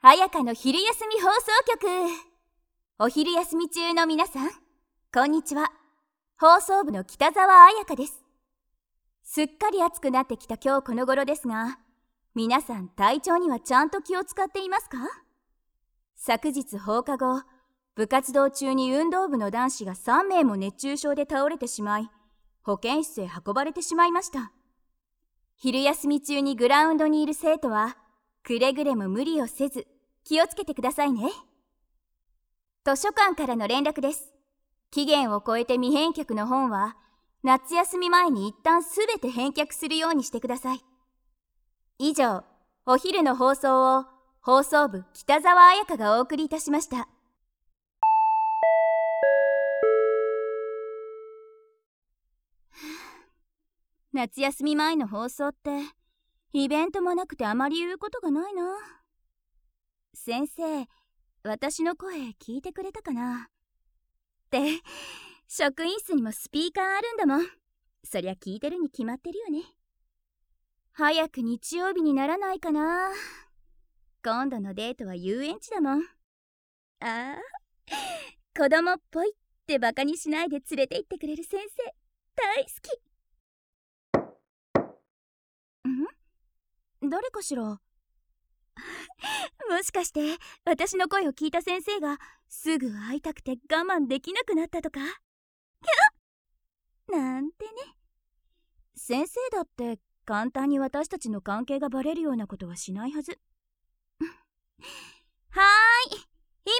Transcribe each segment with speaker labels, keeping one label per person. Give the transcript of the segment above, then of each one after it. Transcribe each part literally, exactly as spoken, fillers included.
Speaker 1: 彩香の昼休み放送局。お昼休み中の皆さん、こんにちは。放送部の北澤彩香です。すっかり暑くなってきた今日この頃ですが、皆さん体調にはちゃんと気を使っていますか？昨日放課後、部活動中に運動部の男子がさんめいも熱中症で倒れてしまい、保健室へ運ばれてしまいました。昼休み中にグラウンドにいる生徒は、くれぐれも無理をせず気をつけてくださいね。図書館からの連絡です。期限を超えて未返却の本は、夏休み前に一旦すべて返却するようにしてください。以上、お昼の放送を放送部北澤彩香がお送りいたしました。夏休み前の放送って、イベントもなくてあまり言うことがないな。先生、私の声聞いてくれたかな？って、職員室にもスピーカーあるんだもん。そりゃ聞いてるに決まってるよね。早く日曜日にならないかな。今度のデートは遊園地だもん。ああ、子供っぽいってバカにしないで連れて行ってくれる先生、大好き。ん？誰かしら？もしかして私の声を聞いた先生がすぐ会いたくて我慢できなくなったとか？なんてね。先生だって簡単に私たちの関係がバレるようなことはしないはず。はーい、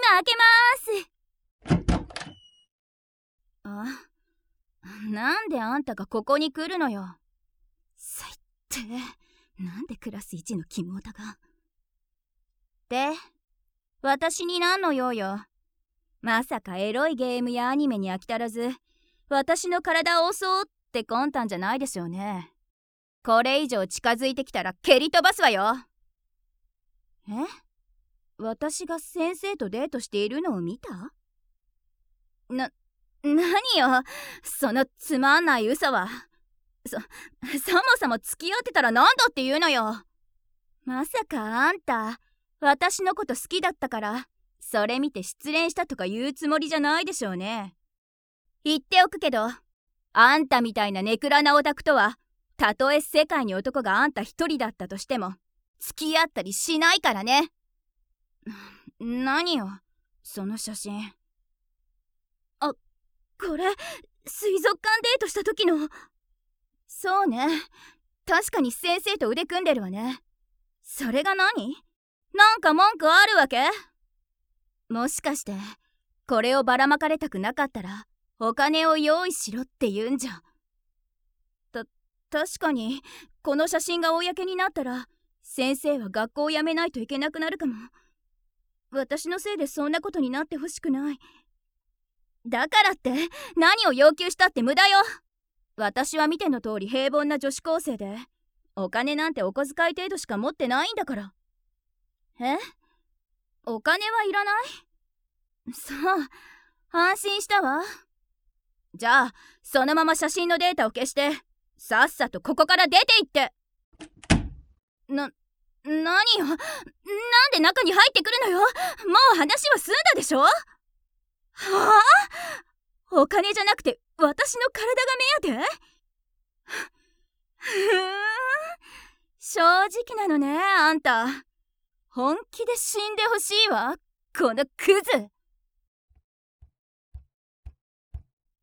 Speaker 1: 今開けまーす。あ、なんであんたがここに来るのよ。最低。なんでクラス一のキモオタが。で、私に何の用よ。まさかエロいゲームやアニメに飽き足らず、私の体を襲おうって魂胆じゃないでしょうね。これ以上近づいてきたら蹴り飛ばすわよ。え？私が先生とデートしているのを見た？な、何よ、そのつまんない嘘は。そ、そもそも付き合ってたら何だって言うのよ。まさかあんた、私のこと好きだったから、それ見て失恋したとか言うつもりじゃないでしょうね。言っておくけど、あんたみたいなネクラなオタクとは、たとえ世界に男があんた一人だったとしても、付き合ったりしないからね。何よ、その写真。あ、これ、水族館デートした時の。そうね。確かに先生と腕組んでるわね。それが何？なんか文句あるわけ？もしかして、これをばらまかれたくなかったら、お金を用意しろって言うんじゃ。た、確かに、この写真が公になったら、先生は学校を辞めないといけなくなるかも。私のせいでそんなことになってほしくない。だからって、何を要求したって無駄よ。私は見ての通り平凡な女子高生で、お金なんてお小遣い程度しか持ってないんだから。え？お金はいらない？さあ、安心したわ。じゃあ、そのまま写真のデータを消して、さっさとここから出て行って。な、何よ。なんで中に入ってくるのよ。もう話は済んだでしょ？はあ？お金じゃなくて私の体が目当て？ふーん、正直なのね、あんた。本気で死んでほしいわ、このクズ。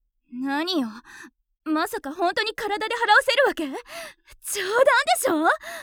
Speaker 1: 何よ、まさか本当に体で払わせるわけ？冗談でしょ？